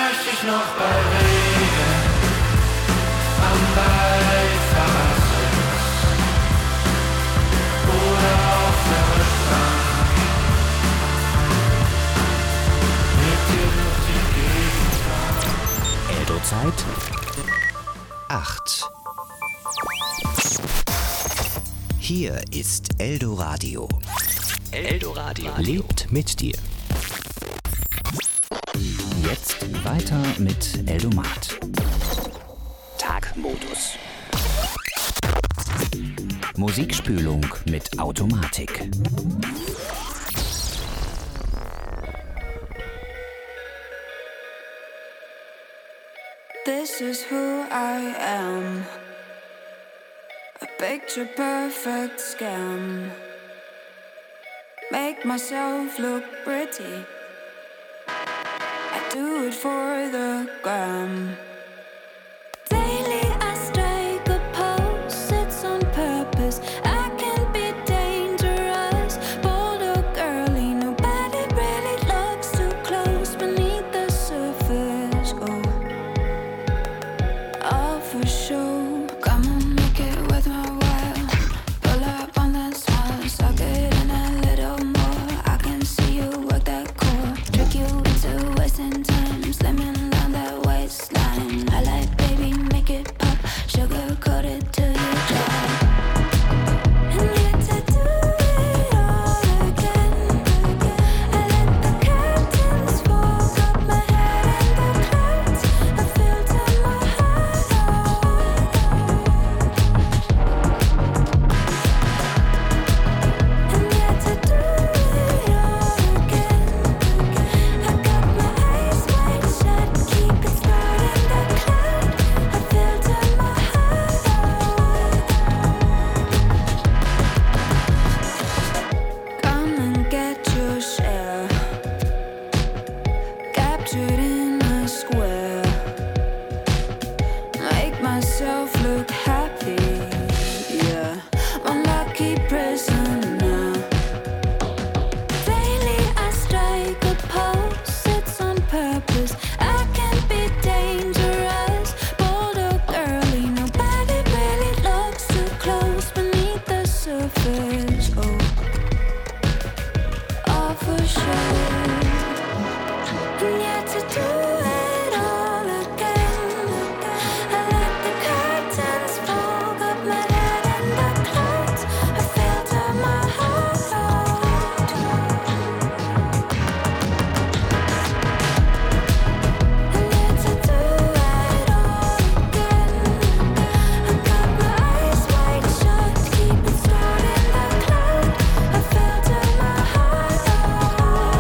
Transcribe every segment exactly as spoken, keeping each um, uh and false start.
Vielleicht ich noch bei Regen am Beifahrersitz oder auf der Rückbank mit dir durch die Gegend. Eldo-Zeit acht. Hier ist Eldoradio. Eldoradio lebt mit dir. Jetzt weiter mit Eldomat. Tagmodus. Musikspülung mit Automatik. This is who I am. A picture perfect scam. Make myself look pretty. I do it for the gram. Daily I strike a pose, it's on purpose. I can be dangerous, bold or girly. Nobody really looks too close beneath the surface. Oh, all for show. Come on, make it worth my while. Pull up on that smile, suck it in a little more. I can see you work that core, trick you into wasting time, slimming down that waistline. I like, baby, make it pop, sugar coat it till you dry. And yet to do it all again, I let the curtains fall, got my head in the clouds, I filter my heart out. And yet to do it all again, I got my eyes wide shut, keep it starting the cloud, I filter my heart out. Come and get your share, captured in a square. Make myself look happy, yeah, one lucky prisoner. Daily I strike a pose, it's on purpose. I can be dangerous, bold or girly. Nobody really looks too close beneath the surface. Oh, all for sure. And yet to do it all again, I let the curtains fall, got my head in the clouds, I filter my heart out. And yet to do it all again, I got my eyes wide shut, keep it stored in the cloud, I filter my heart out.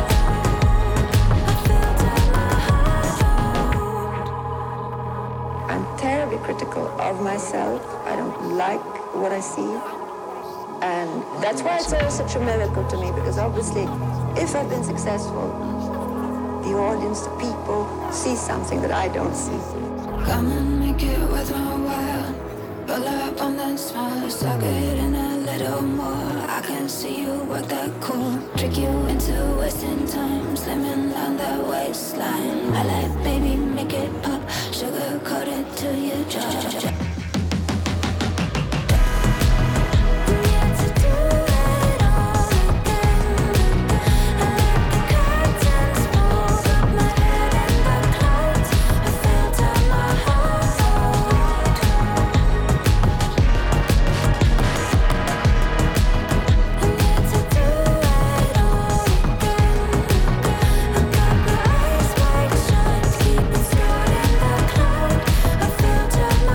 I filter my heart out. I'm terribly critical of myself. I don't like what I see. And that's why it's all such a miracle to me, because obviously, if I've been successful, the audience, the people, see something that I don't see. Come and make it worth my while. Pull up on that smile, suck it in a little more. I can see you work that core, trick you into wasting time, slimming down that waistline. I like, baby, make it pop, sugar coat it till you drop. And yet to do it all again, I let the curtains fall, got my head in the clouds, I filter my heart out. And yet to do it all again, I got my eyes wide shut, keep it stored in the cloud, I filter my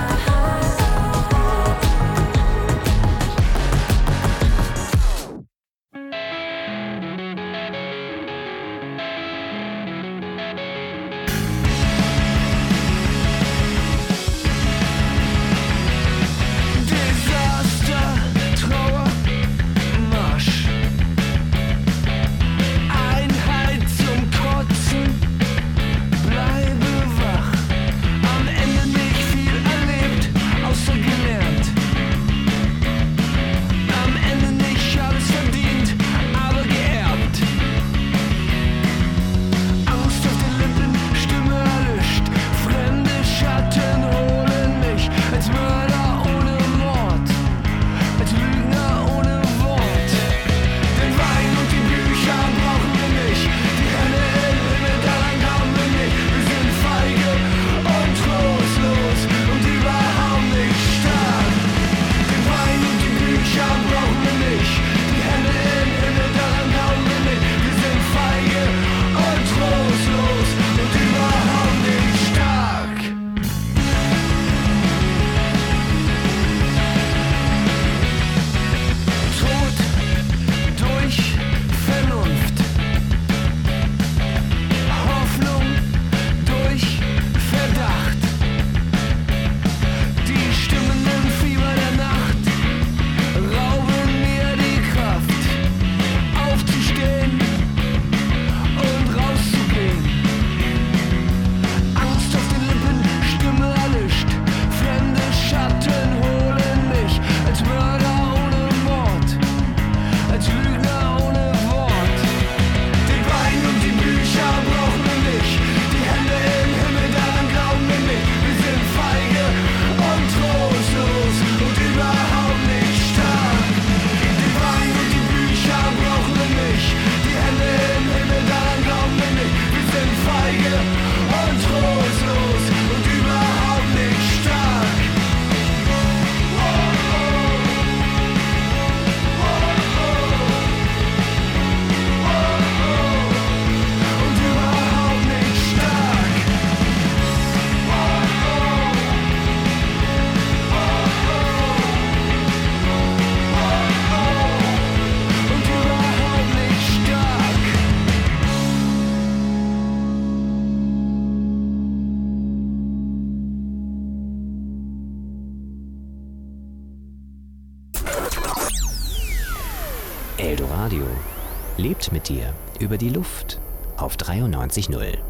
Eldoradio lebt mit dir über die Luft auf dreiundneunzig Komma null.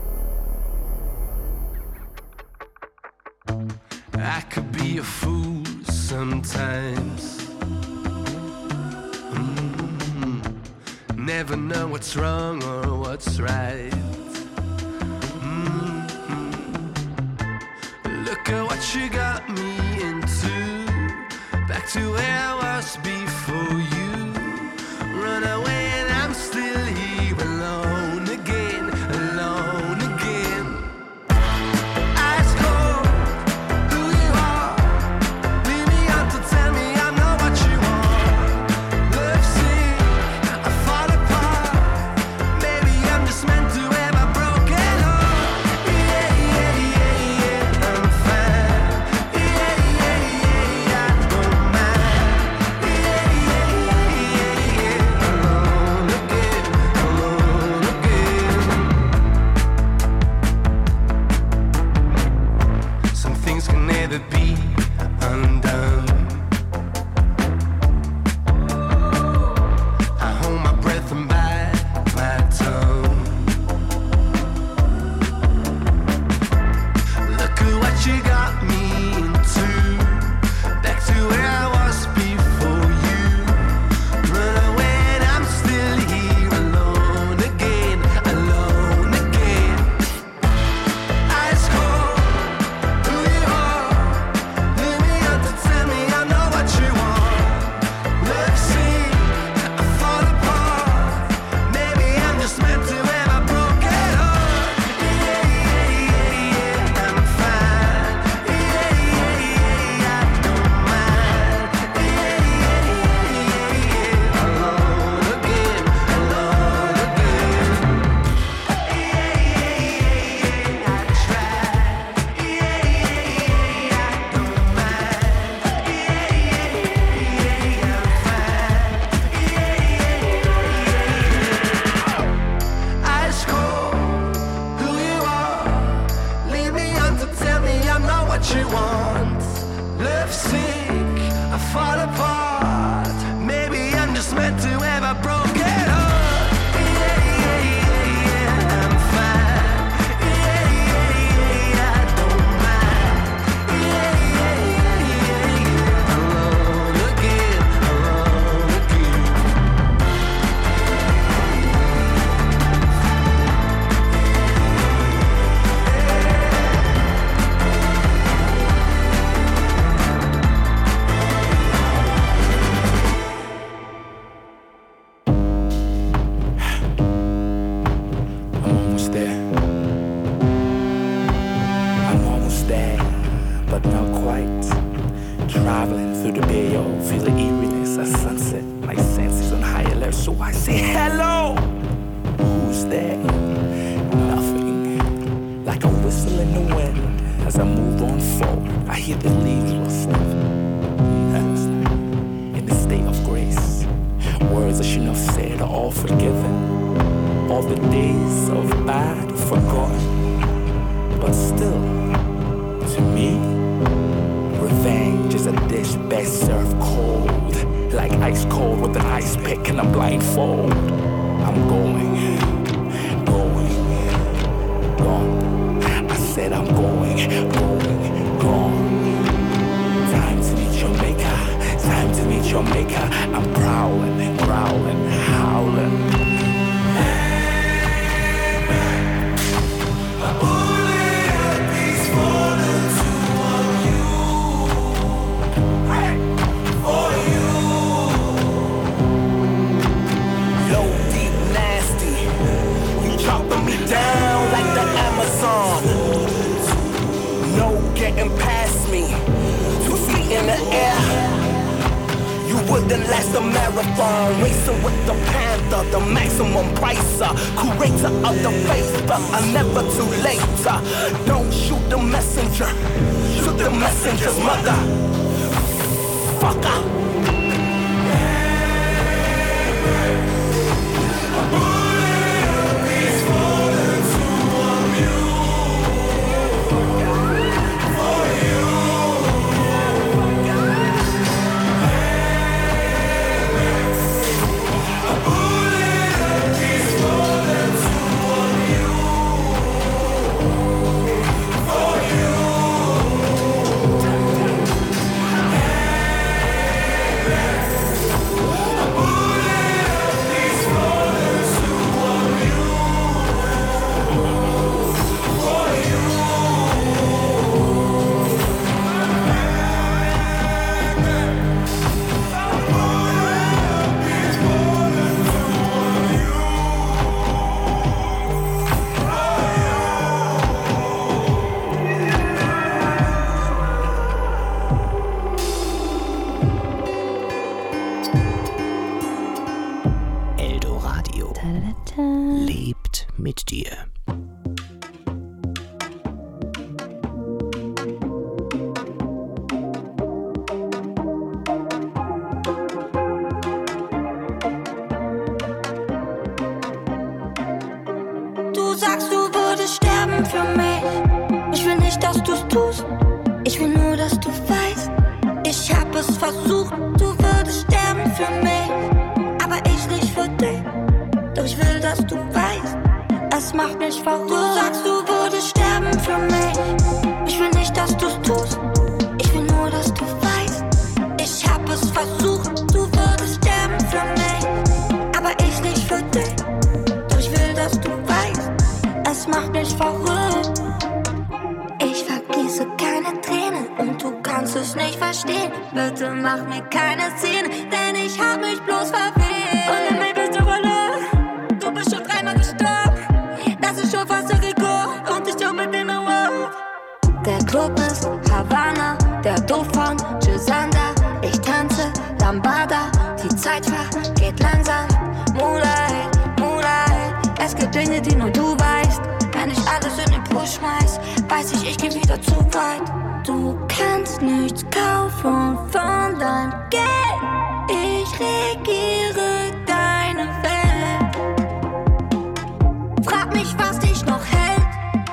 I could be a fool sometimes. Mm-hmm. Never know what's wrong or what's right. Mm-hmm. Look at what you got me into. Back to where I was before you. Run away and I'm still here alone again, alone again. Ice cold, who you are. Leave me out to tell me I'm not what you want. Love sick, I fall apart. Maybe I'm just meant to have a broken heart. Yeah, yeah, yeah, yeah, I'm fine. Yeah, yeah, yeah, I don't mind. Yeah, yeah, yeah, yeah, alone again, alone again. Some things can never be undone. I hold my breath and bite my tongue. Look at what you got me into. Back to where I was before you. Run away and I'm still here alone again, alone again. Ice cold, who you are. Leave me out to tell me I know what you want. Love sick, I fall apart. Maybe I'm just meant to have a broken heart. Yeah, yeah, yeah, yeah, I'm fine. Yeah, yeah, yeah, I don't mind. Yeah, yeah, yeah, yeah, alone again, alone again. Yeah, yeah, yeah, yeah, I tried. Yeah, yeah, yeah, I don't mind. Yeah, yeah, yeah, yeah, I'm fine. Yeah, yeah, yeah. Ice cold, who you are. Leave me on to tell me I'm not what you want. Love sick, I fall apart. Maybe I'm just meant to have a broken heart. Yeah, yeah, yeah, yeah, I'm fine. Yeah, yeah, yeah, I don't mind. Yeah, yeah, yeah, yeah, yeah, alone again, alone again. I'm almost there. I'm almost there, but not quite. Traveling through the Bay, oh, feel the eeriness of sunset. My senses on high alert, so I say hello. Who's there? Nothing. Like a whistle in the wind. As I move on forward, I hear the leaves rustling. Yes. In the state of grace, words I shouldn't have said are all forgiven. All the days of bad forgotten. But still, to me, revenge is a dish best served cold. Like ice cold with an ice pick and a blindfold. I'm going, going, gone. I said I'm going, going, gone. Time to meet your maker, time to meet your maker. I'm prowling, growling, howling. Low, deep, nasty. You chopping me down like the Amazon. No getting past me. Two feet in the air. You wouldn't last a marathon. Racing with the panther, the maximum pricer. Curator of the faith, but I'm never too late. Don't shoot the messenger. Shoot the messenger's mother. Fucker. macht mich verrückt. Du sagst, du würdest sterben für mich. Ich will nicht, dass du's tust. Ich will nur, dass du weißt. Ich hab es versucht. Du würdest sterben für mich, aber ich nicht für dich. Doch ich will, dass du weißt. Es macht mich verrückt. Ich vergieße keine Tränen und du kannst es nicht verstehen. Bitte mach mir keine Szene, denn ich hab mich bloß verwählt. Und in mir bist du verloren. Du bist schon dreimal gestorben. Das ist schon fast ein Rekord und ich tu mit dem Award. Der Club ist Havana, der Duft von Gisanda. Ich tanze Lambada, die Zeit vergeht langsam. Moonlight, Moonlight, es gibt Dinge, die nur du weißt. Wenn ich alles in den Push schmeiß, weiß ich, ich geh wieder zu weit. Du kannst nichts kaufen von deinem Geld. Ich regiere deine Welt. Frag mich, was dich noch hält.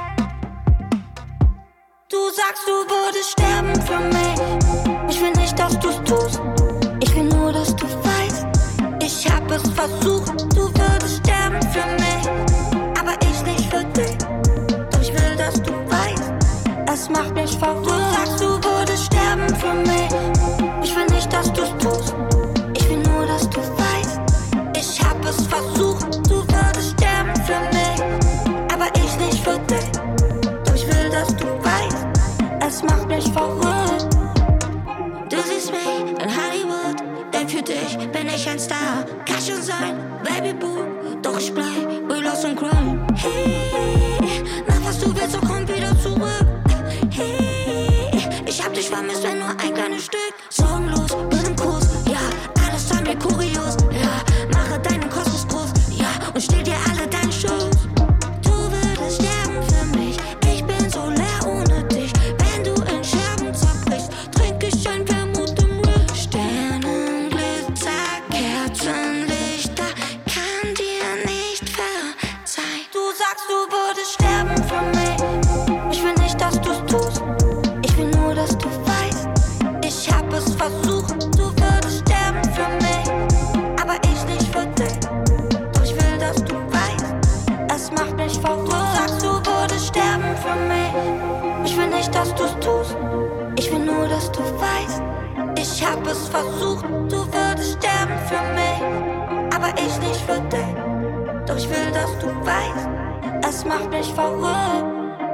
Du sagst, du würdest sterben für mich. Ich will nicht, dass du's tust. Ich will nur, dass du weißt. Ich hab es versucht. Du würdest sterben für mich, aber ich nicht für dich. Doch ich will, dass du weißt. Es macht mich verrückt. Du sagst, du würdest sterben für mich. Ich will nicht, dass du's tust. Ich will nur, dass du weißt. Ich hab es versucht. Du würdest sterben für mich, aber ich nicht für dich. Doch ich will, dass du weißt. Es macht mich verrückt. Du siehst mich in Hollywood, denn für dich bin ich ein Star. Kann schon sein, Baby Boo, doch ich bleib relos und crime. Hey, mach was du willst, so komm wieder zurück. Hey, ich hab dich vermisst, wenn nur ein kleines Stück. Sorgenlos, bin im Kurs, ja, alles an mir kurios. Ja, mache deinen Kosmos groß, ja, und stell dir alle deine Shows. Du würdest sterben für mich, ich bin so leer ohne dich. Wenn du in Scherben zerbrichst, trink ich ein Vermut im Rück. Sternenglitzer, Kerzenlichter, kann dir nicht verzeihen. Du sagst, du würdest sterben für mich. Ich will nicht, dass du's tust. Ich will nur, dass du weißt. Ich hab es versucht. Du würdest sterben für mich, aber ich nicht für dich. Doch ich will, dass du weißt. Es macht mich verrückt. Du sagst, du würdest sterben für mich. Ich will nicht, dass du's tust. Ich will nur, dass du weißt. Ich hab es versucht. Du würdest sterben für mich, aber ich nicht für dich. Doch ich will, dass du weißt. Es macht mich verrückt.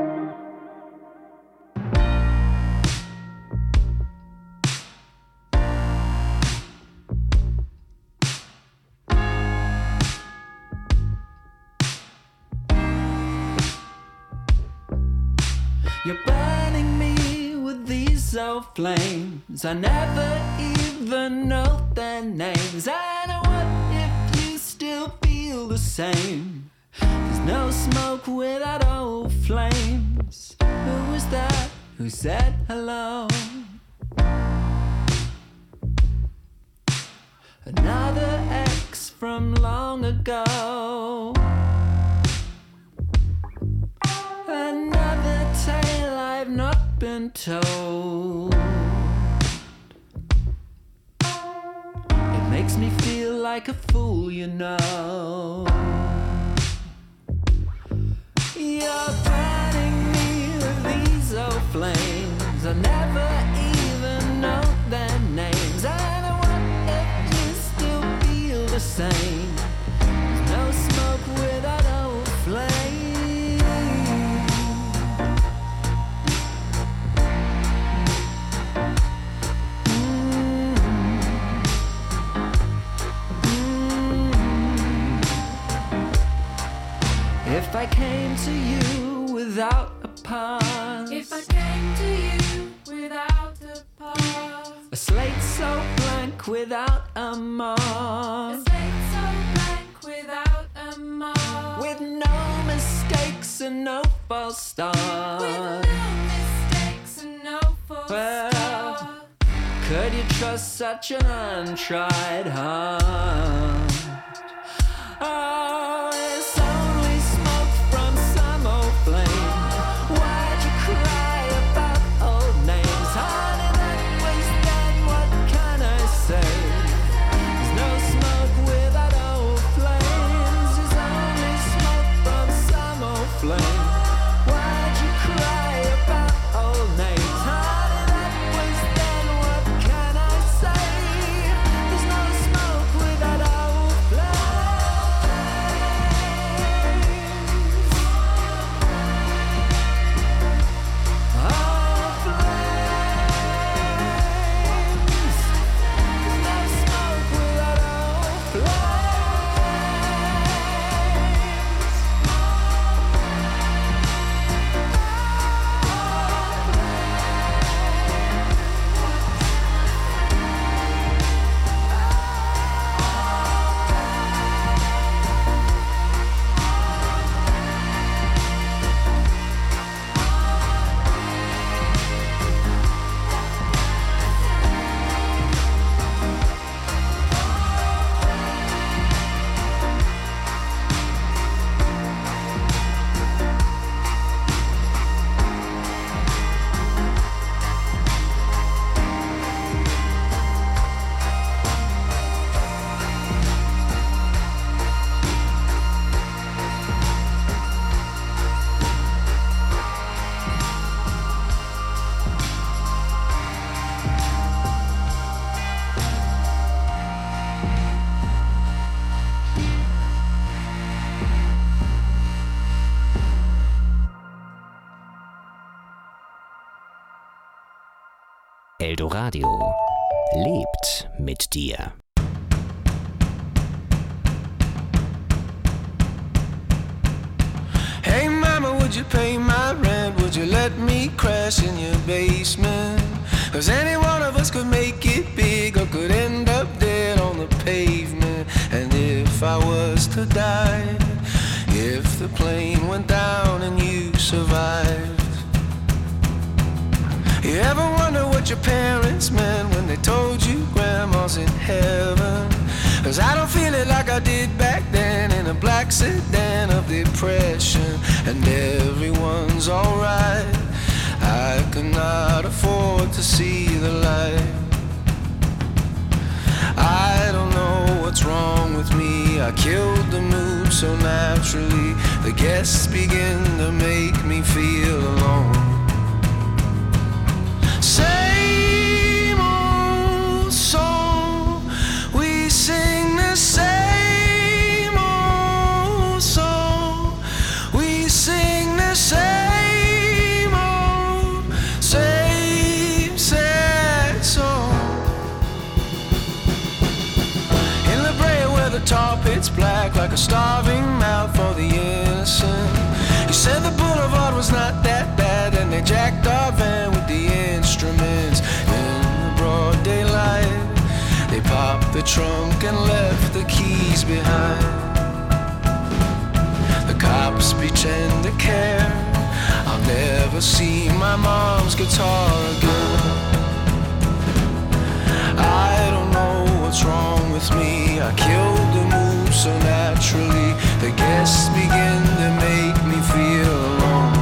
You're burning me with these old flames. I never even know their names. And what if you still feel the same? There's no smoke without old flames. Who was that who said hello? Another ex from long ago. Another tale I've not been told. It makes me feel like a fool, you know. You're burning me with these old flames. I never even know their names. And I wonder if you still feel the same. There's no smoke without old flames. If I came to you without a past, if I came to you without a past, a slate so blank without a a mark, slate so blank without a mark, with no mistakes and no false starts, with no mistakes and no false Well, start. could you trust such an untried heart? Oh, it's only smoke from some old flame. Why'd you cry about old names? Honey, that was then, what can I say? There's no smoke without old flames. There's only smoke from some old Eldoradio lebt mit dir. Hey mama, would you pay my rent? Would you let me crash in your basement? Cause any one of us could make it big or could end up dead on the pavement. And if I was to die, if the plane went down and you survived, you ever wonder what your parents meant when they told you grandma's in heaven? Cause I don't feel it like I did back then in a black sedan of depression. And everyone's alright, I cannot afford to see the light. I don't know what's wrong with me, I killed the mood so naturally. The guests begin to make me feel alone. Same old song, we sing the same old song, we sing the same old, same sad song. In La Brea where the tar pit's black like a starving mouth for the innocent. You said the boulevard was not that bad and they jacked our van with the instruments. In the broad daylight they popped the trunk and left the keys behind. The cops pretend to care, I'll never see my mom's guitar again. I don't know what's wrong with me, I killed the mood so naturally. The guests begin to make me feel alone.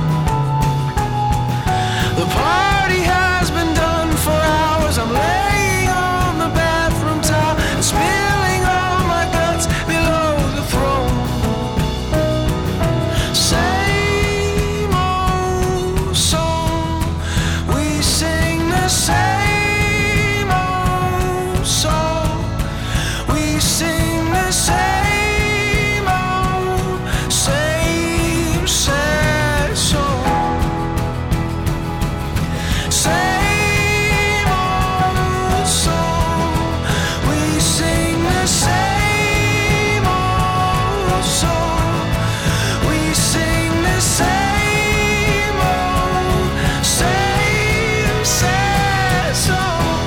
The party has been done for hours, I'm laying on the bathroom towel and spilling all my guts below the throne. Same old song, we sing the same old song, we sing the same old, same sad song. Same old song, we sing the same old song, we sing the same old, same sad song.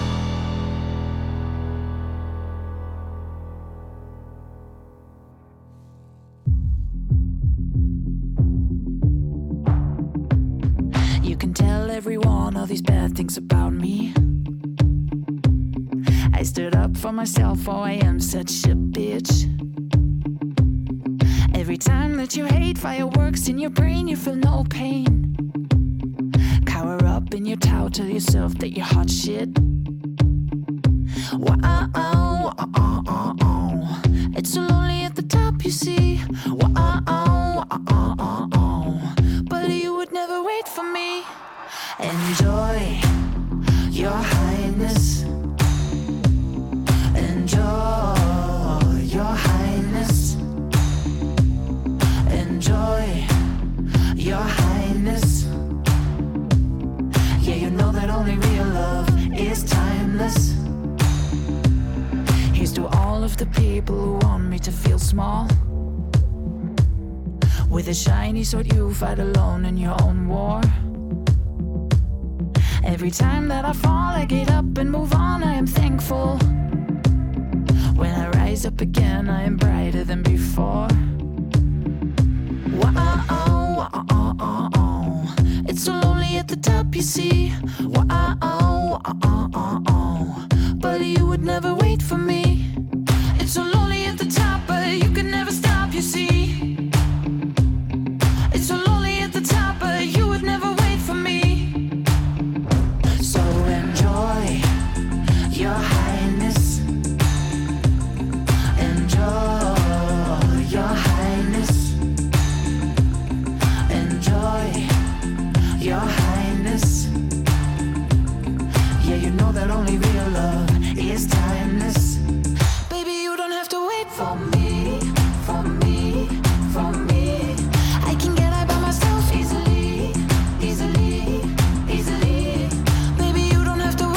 You can tell everyone all these bad things about me. I stood up for myself, oh I am such a bitch. Every time that you hate fireworks in your brain, you feel no pain. Cower up in your towel, tell yourself that you're hot shit. Wow, oh, oh, oh, oh. It's so lonely at the top, you see. Wow, oh, oh, oh, oh. But you would never wait for me. Enjoy your highness. Enjoy your highness. Enjoy your highness. Yeah, you know that only real love is timeless. Here's to all of the people who want me to feel small. With a shiny sword you fight alone in your own war. Every time that I fall I get up and move on, I am thankful. When I rise up again I am brighter than before. Wow, oh, oh, oh, oh. It's so lonely at the top, you see. Wow, oh, oh, oh, oh. But you would never wait for me. It's so lonely at the top, but you could never stop, you see. It's so lonely at the top, but you would never wait for me. So enjoy your highness. Enjoy your highness. Enjoy your highness. Yeah, you know that only real love is timeless. Baby, you don't have to wait for me, for me, for me. I can get out by myself easily, easily, easily. Baby, you don't have to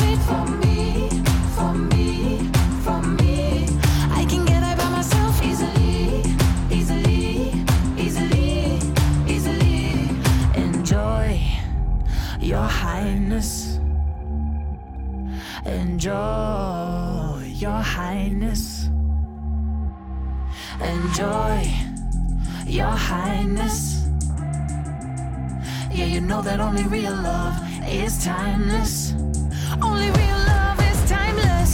Your Highness. Enjoy, Your Highness. Enjoy, Your Highness. Yeah, you know that only real love is timeless. Only real love is timeless.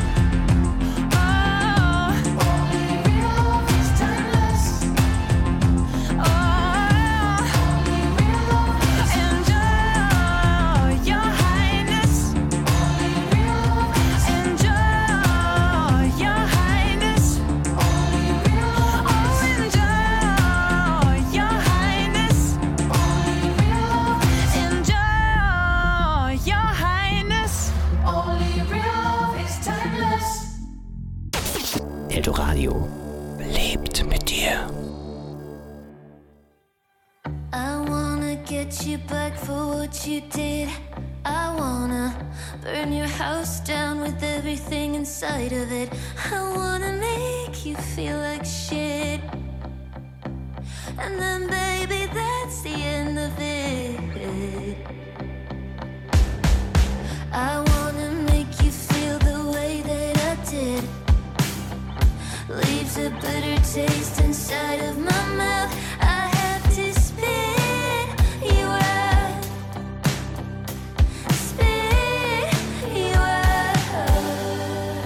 Oh, only real love is timeless. Oh, only real love is enjoy, Your Highness. Only real love is enjoy, Your Highness. Only real love is enjoy, Your Highness. Only real love is enjoy, Your Highness. Only real love is timeless. Eldoradio lebt mit dir. I wanna get you back for what you did. I wanna burn your house down with everything inside of it. I wanna make you feel like shit. And then baby, that's the end of it. I wanna make you feel the way that I did. Leaves a bitter taste inside of my mouth. I have to spit you out. Spit you out.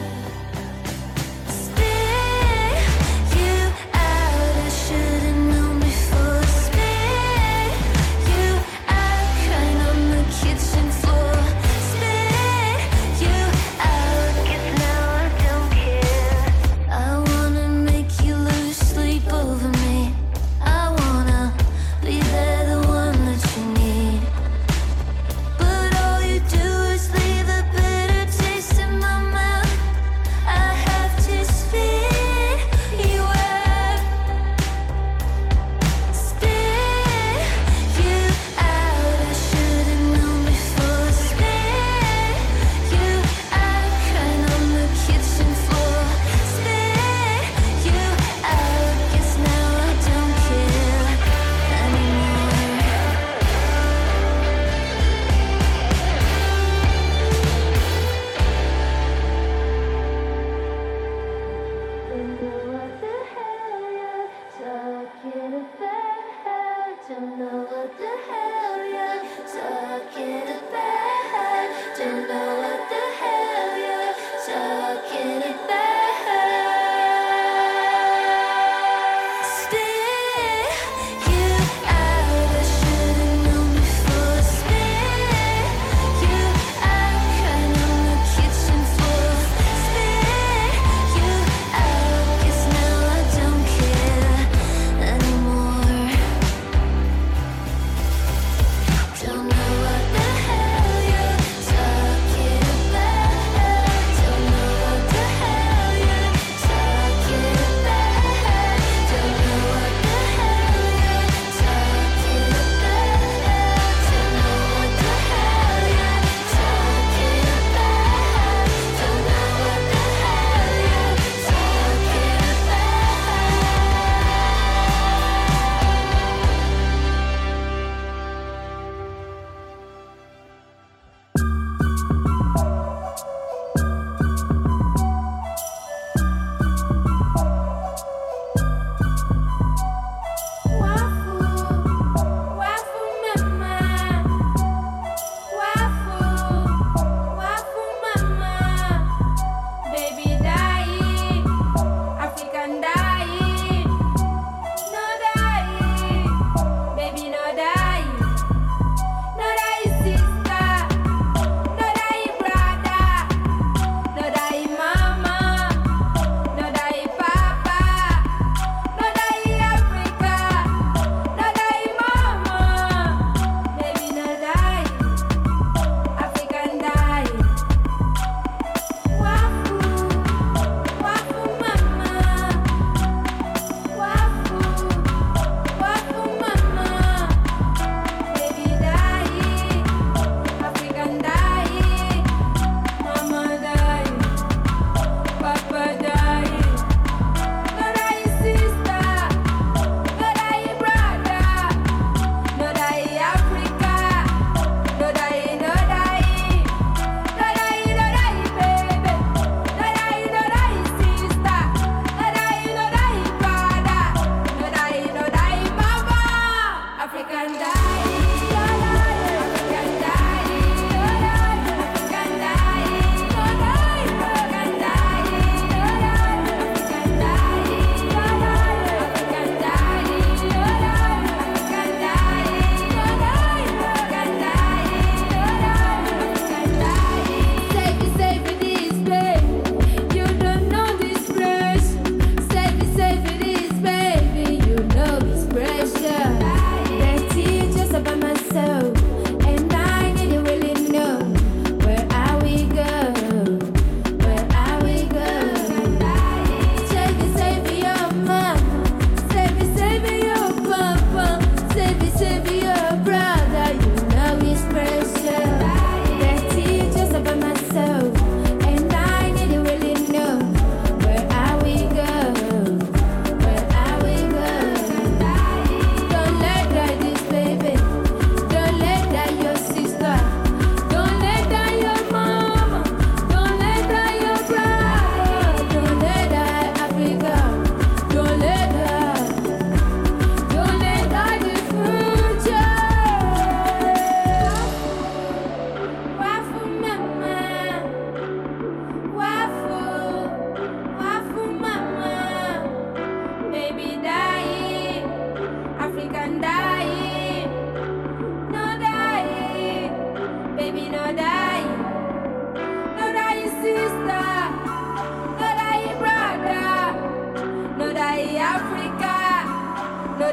Spit you out. I should've known before. Spit you out.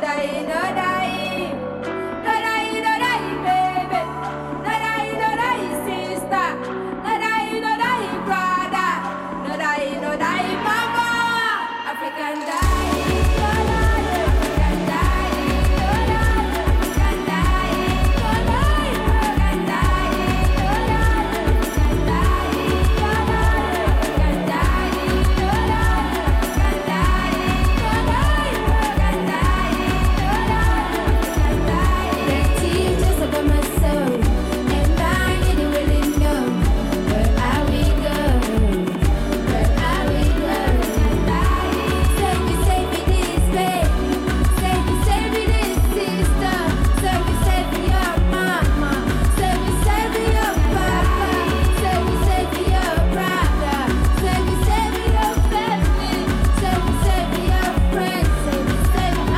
die, no die. No die, no die, baby. No die, no die, sister. No die, no die, brother. No die, no die, mama. African die. No die, African die. No die, African die. No die, African die. No die, African die. No die, African die. No die, African die. No die, African die. No die, African die. They teach us about my soul, and I didn't really know where I will go, where I will go. Save me, save me this babe, save me, save me this sister, save me, save me your mama, save me, save me your papa, save me, save me your brother, save me, save me your family, save me, save me your friends, save me, save me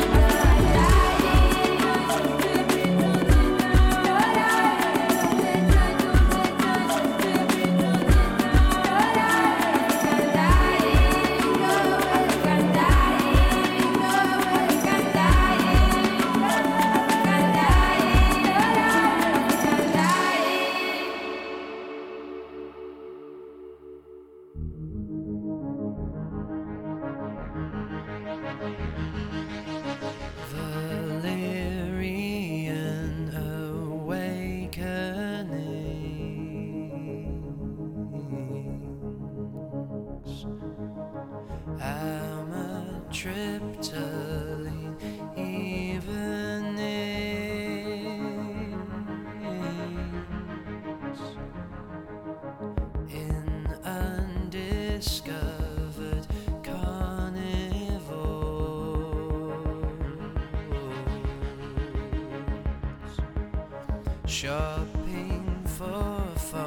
Valerian awakenings. Amitriptyline evenings. In undiscovered carnivores, shopping for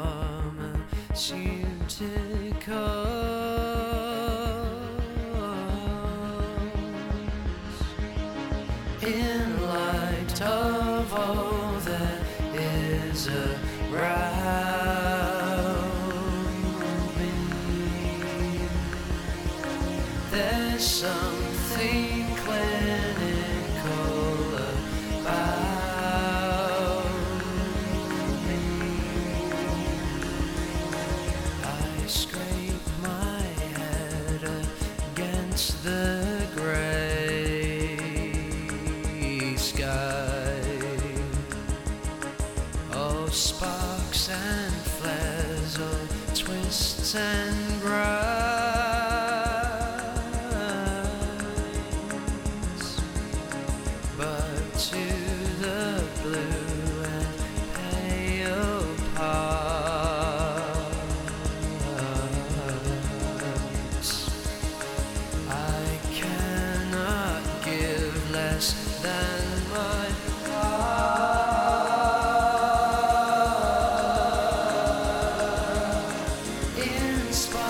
pharmaceuticals. In light of all that is around me, there's something clinical about me. I scrape my head against the gray sky. Oh, sparks and flares, oh, twists and grinds. But to the blue and pale parts, I cannot give less than my heart. In spite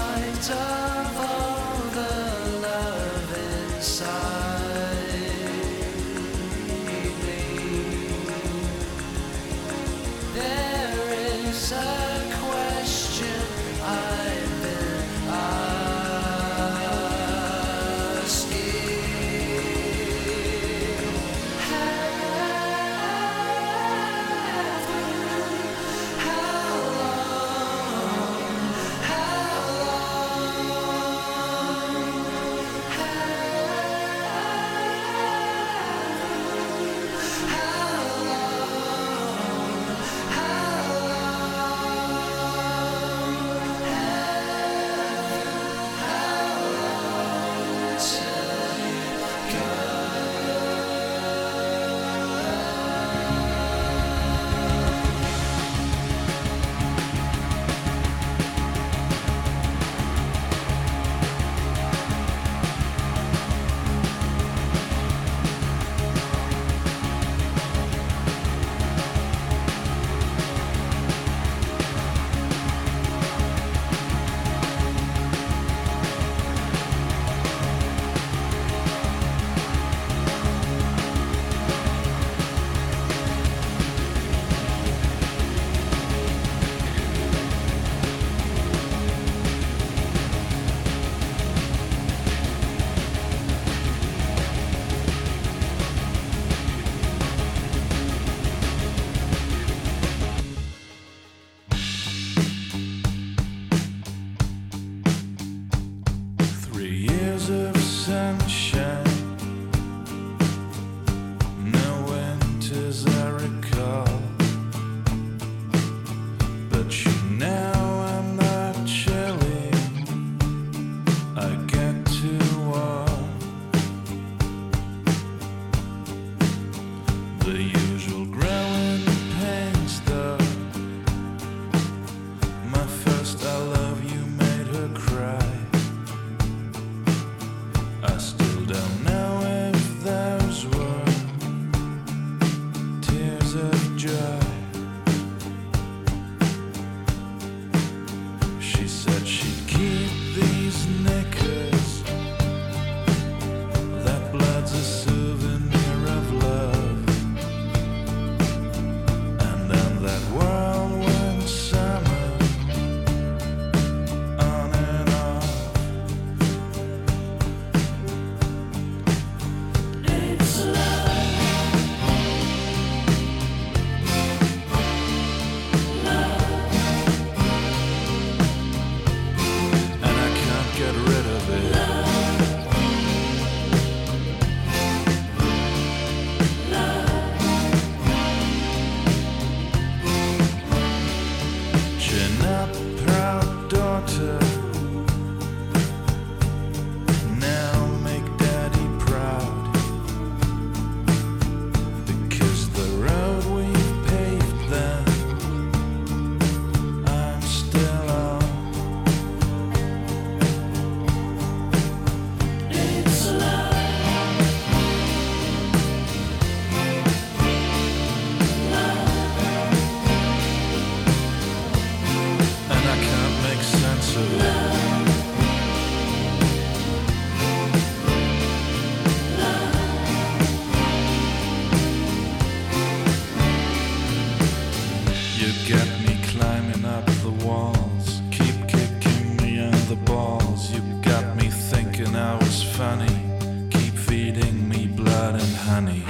You get me climbing up the walls, keep kicking me in the balls. You got me thinking I was funny, keep feeding me blood and honey.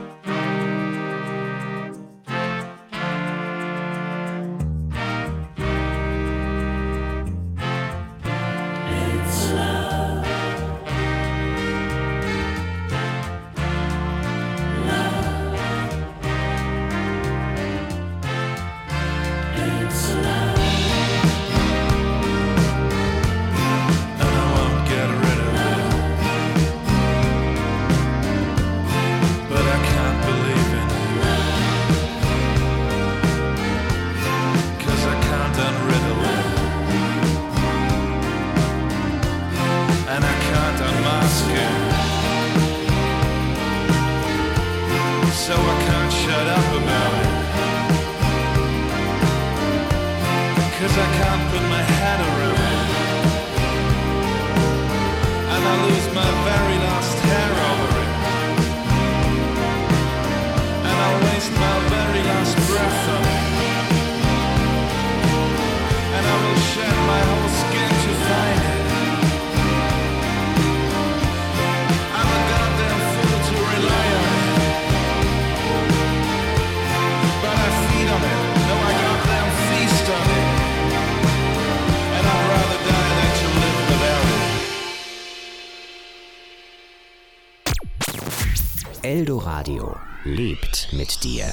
Eldoradio lebt mit dir.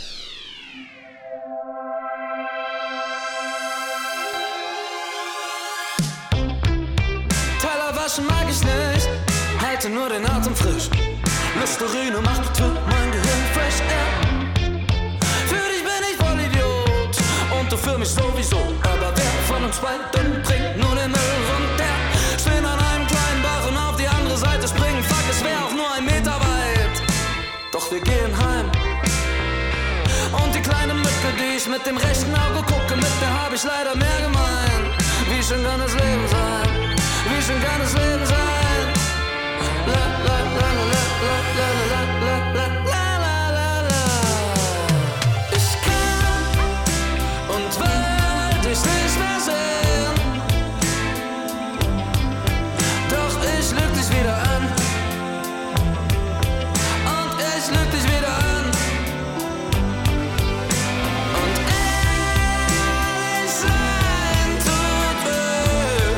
Teller waschen mag ich nicht, halte nur den Atem frisch. Listerine macht bitte mein Gehirn fresh air. Für dich bin ich voll Idiot und du für mich sowieso. Aber wer von uns beiden bringt nur den Müll runter? Stehen an einem kleinen Bach und auf die andere Seite springen. Fuck, es wär auch nur ein Meter weit. Doch wir gehen heim. Und die kleine Mücke, die ich mit dem rechten Auge gucke, mit der hab ich leider mehr gemein. Wie schön kann das Leben sein? Wie schön kann das Leben sein? La la la la la la la la la la la la la. Ich kann und will dich nicht mehr sehen. Doch ich lüg dich wieder an. Ich lüg dich wieder an. Und ehrlich sein tut weh.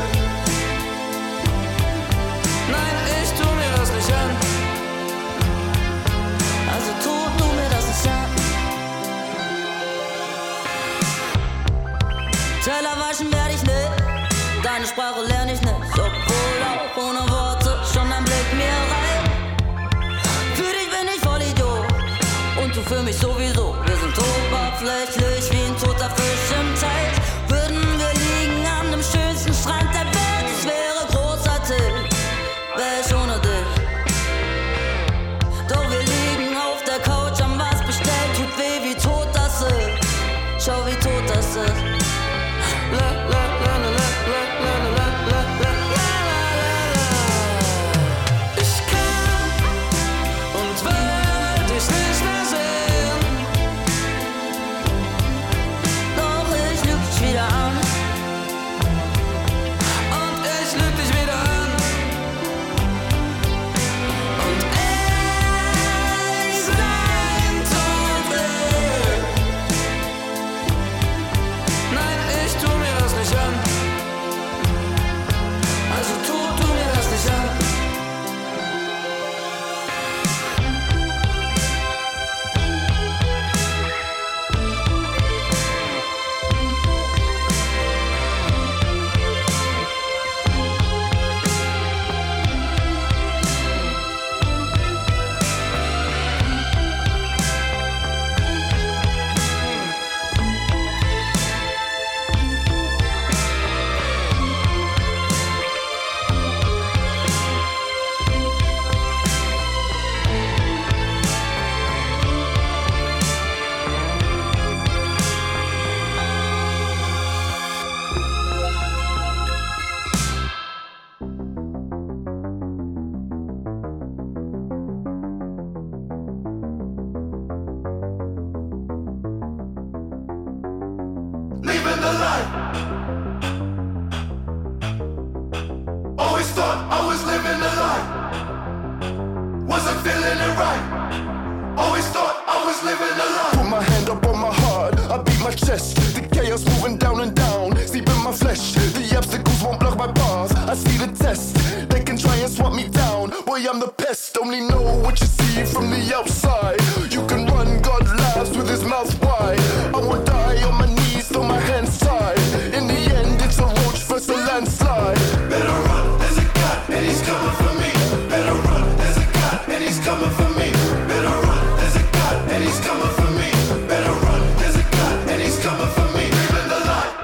Nein, ich tu mir das nicht an. Also tu du mir das nicht an. Teller waschen werd ich nicht, deine Sprache lern ich nicht. Obwohl auch ohne Worte schon ein Blick mir reicht. Und du für mich sowieso. Wir sind oberflächlich wie ein toter Fisch im Teich. Würden wir liegen an dem schönsten Strand der Welt, es wäre großartig, wär ich ohne dich. Doch wir liegen auf der Couch, haben was bestellt, tut weh, wie tot das ist. Schau, wie tot das ist. La la la la la la la la la la la la. Ich kann und will dich nicht mehr sehen. Doch ich lüg dich wieder an. Und ich lüg dich wieder an. Und ehrlich sein tut weh. Nein, ich tu mir das nicht an. leaving the light. Always thought I was living the life. Wasn't feeling it right. Always thought I was living the life. Put my hand up on my heart, I beat my chest. The chaos moving down and down, sleep in my flesh. The obstacles won't block my path. I see the test. They can try and swat me down. Boy, I'm the pest. Only know what you see from the outside. You can run, God laughs with his mouth wide. I won't die on my knees, throw my hands tied. In the end, it's a roach versus a landslide. Better run, there's a God, and he's coming for me. Better run, there's a God, and he's coming for me. Better run, there's a God, and he's coming for me. Better run, there's a God, and he's coming for me. Leaving the light.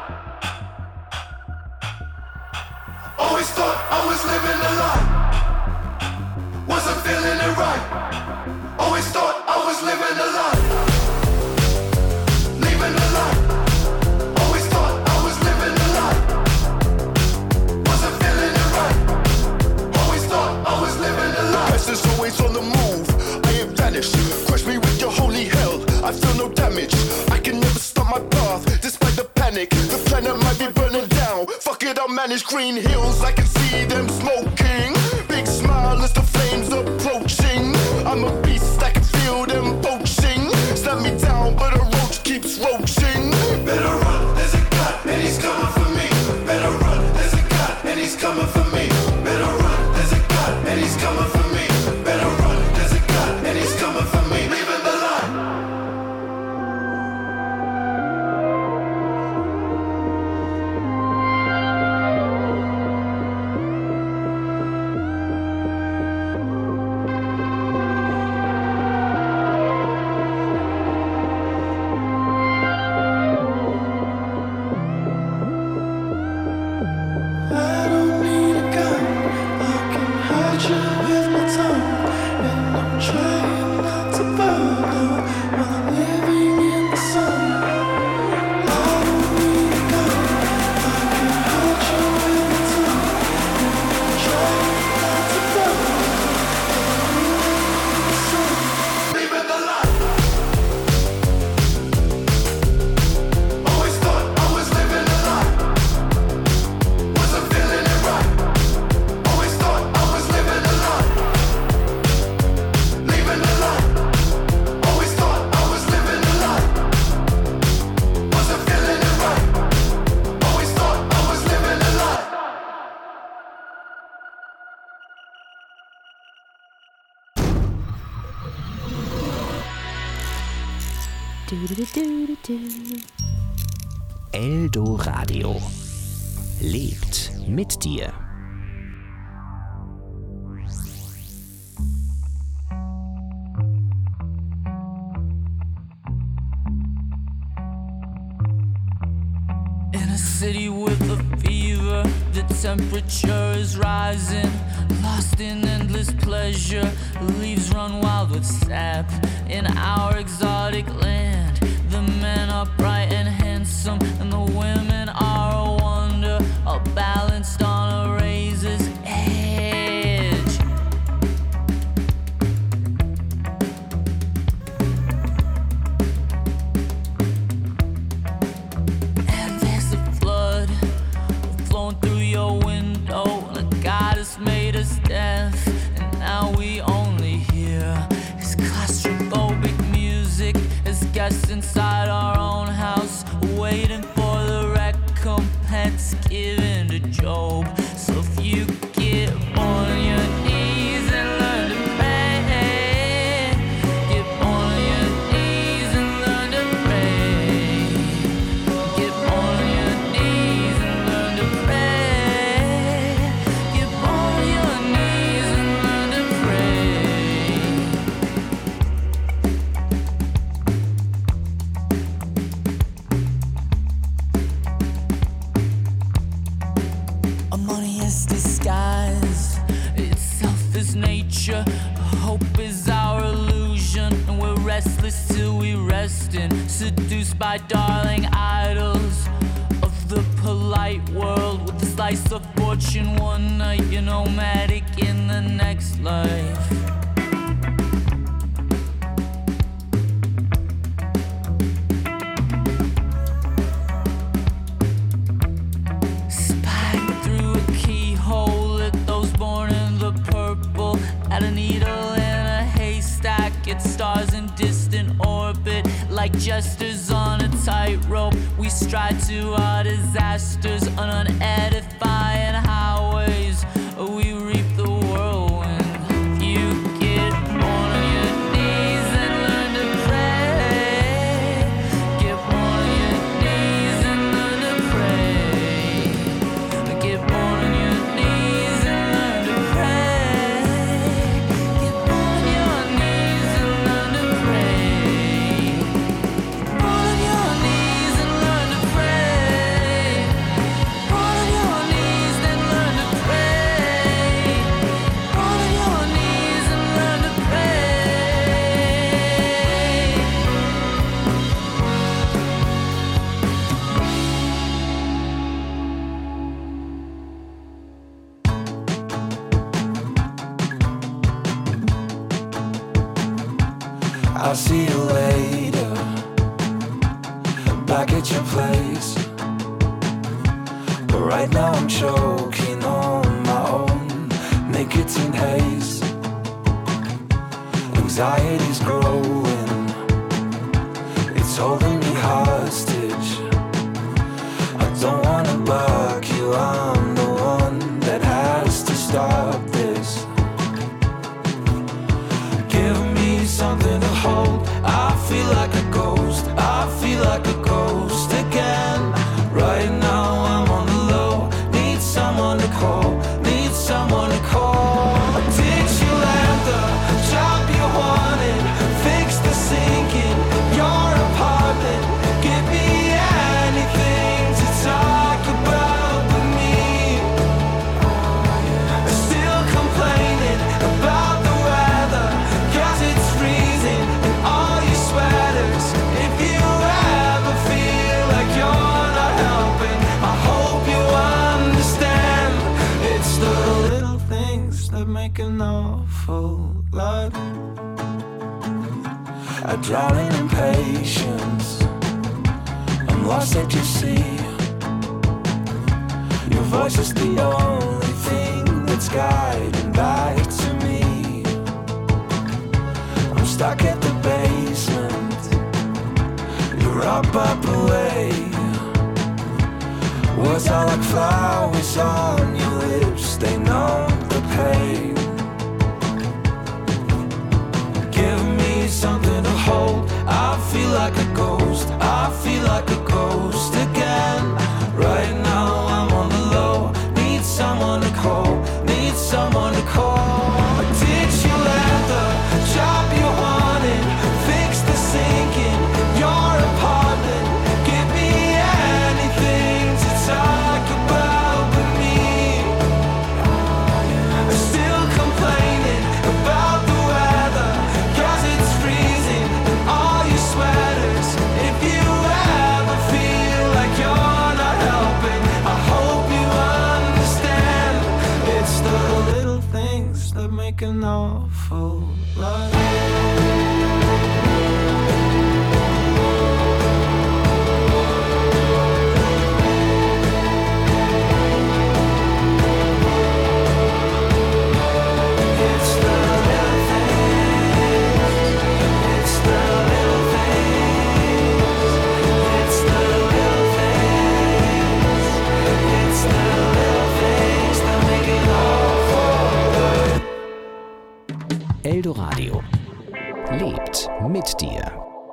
Always thought I was living the life. Wasn't feeling it right. Always thought I was living the life. Leaving the light. Always thought I was living the life. Wasn't feeling it right. Always thought I was living the life. Pest is always on the move. I ain't vanished. Crush me with your holy hell. I feel no damage. I can never stop my path, despite the panic. The planet might be burning down. Fuck it, I'll manage green hills. I can see them smoking. Big smile as the flames approaching. I'm a beast, I can feel them poaching. Snap me down, but a roach keeps roaching. Better run, there's a God, and he's coming for me. Better run, there's a God, and he's coming for me. Better run, there's a God, and he's coming for me. Better run, there's a God, and he's coming for me. Leaving the light. I don't need a gun. I can hurt you with my tongue, and I'm trying not to burn out while I'm living in the sun. I don't need a gun. I can hurt you with my tongue, and I'm trying not to burn out while I'm living in the sun. Leaving the light. Always thought I was living the life. Wasn't feeling it right. Always thought I was living the life. Leaving the light. Always thought I was living the life. Wasn't feeling it right. Always thought I was living the life. Eldoradio lebt mit dir. In a city with a fever, the temperature is rising. Lost in endless pleasure, leaves run wild with sap. In our exotic land, the men are bright and handsome, and the women are a wonder, all balanced on a razor's edge. And there's a flood flowing through your window. The goddess made us deaf, and now we only hear his claustrophobic music as guests inside our own house, waiting for the recompense given to Job. So if you get on your knees and learn to pray, get on your knees and learn to pray, get on your knees and learn to pray, get on your knees and learn to pray. A money is disguise, itself is nature. Hope is our illusion, and we're restless till we rest in, seduced by darling idols of the polite world. With a slice of fortune one night, you're nomadic in the next life. ancestors on a tightrope. We stride to our disasters on unedifying highways. We reap the whirlwind. You get on your knees and learn to pray. Get on your knees and learn to pray. Get on your knees and learn to pray. Get on your knees and learn to pray. On your knees and learn to pray. On your knees and learn to pray. On your knees and learn to pray. I'll see you later, back at your place. But right now I'm choking on my own nicotine haze. Anxiety's growing, it's holding me hostage. I don't wanna bug you, I'm the one that has to stop this. Give me something to hold. I feel like a ghost, I feel like a ghost again. Right now I'm on the low, need someone to call, need someone to call. Did you land the job you wanted? Fix the sink in your apartment. Give me anything to talk about with me. Still complaining about the weather, 'cause it's freezing in all your sweaters. If you ever feel like you're not helping, I hope you understand. It's the little things that make an awful lot. I drown in impatience, I'm lost at your sea. Your voice is the only thing that's guiding back to me. I'm stuck at the basement, you're up, up away. Words are like flowers on your lips, they numb the pain. Give me something to hold, I feel like a ghost, I feel like a ghost again. Right now I'm on the low, need someone to call, need someone to call. Did you land the job you wanted? Fix the sink in your apartment. Give me anything to talk about with me. Still complaining about the weather, 'cause it's freezing in all your sweaters. If you ever feel like you're not helping, I hope you understand. It's the little things that make an awful lot. It's the little things, it's the little things, it's the little things, it's the little things that make it awful. Eldoradio lebt mit dir.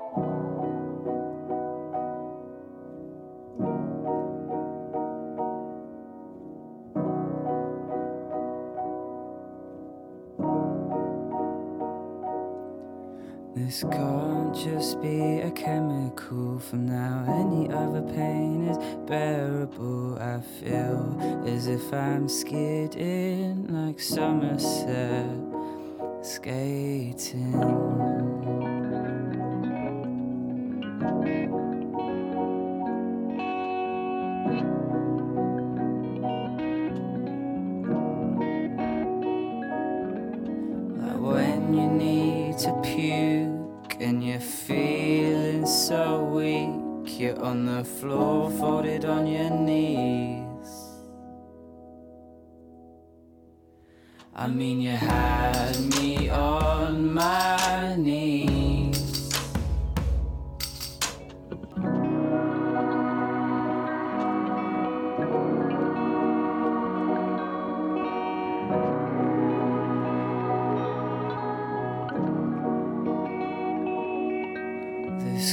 This can't just be a chemical from now. Any other pain is bearable. I feel as if I'm skidding like Somerset skating. Like when you need to puke and you're feeling so weak, you're on the floor folded on your knees. I mean, you had me on my knees.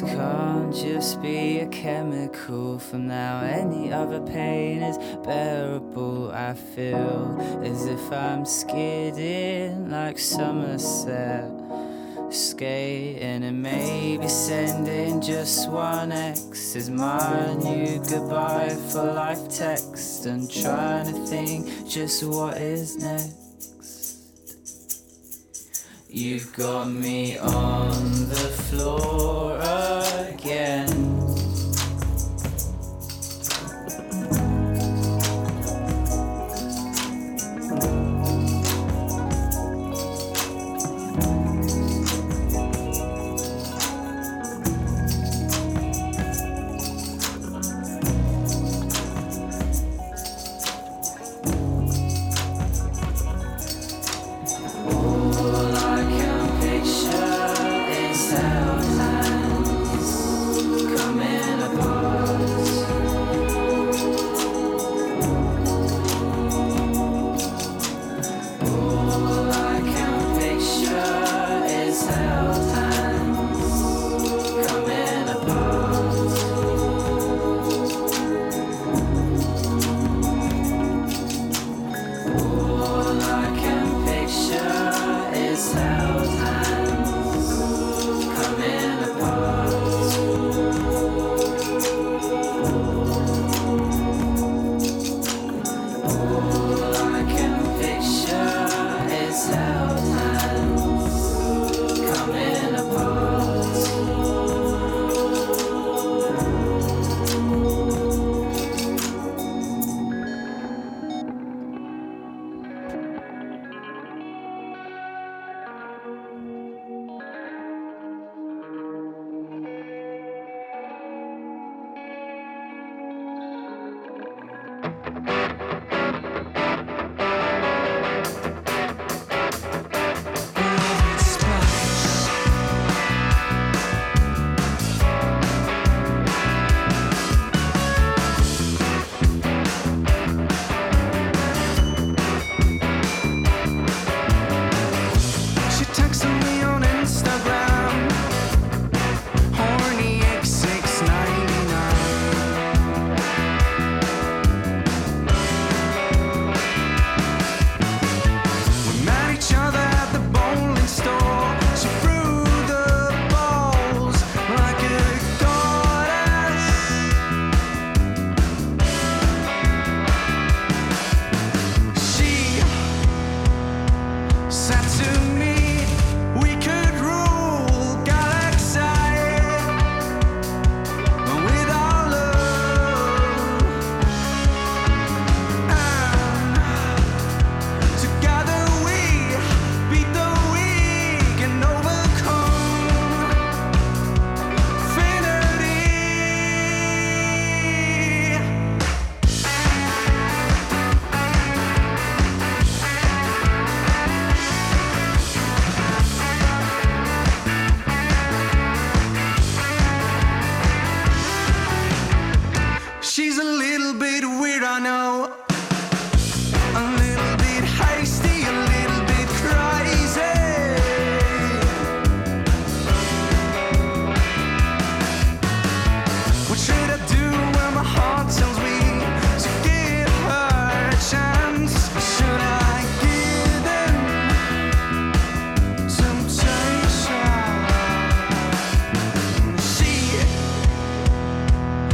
This can't just be a chemical. From now any other pain is bearable. I feel as if I'm skidding like Somerset, skating and maybe sending just one X is my new goodbye for life text, and trying to think just what is next. You've got me on the floor again.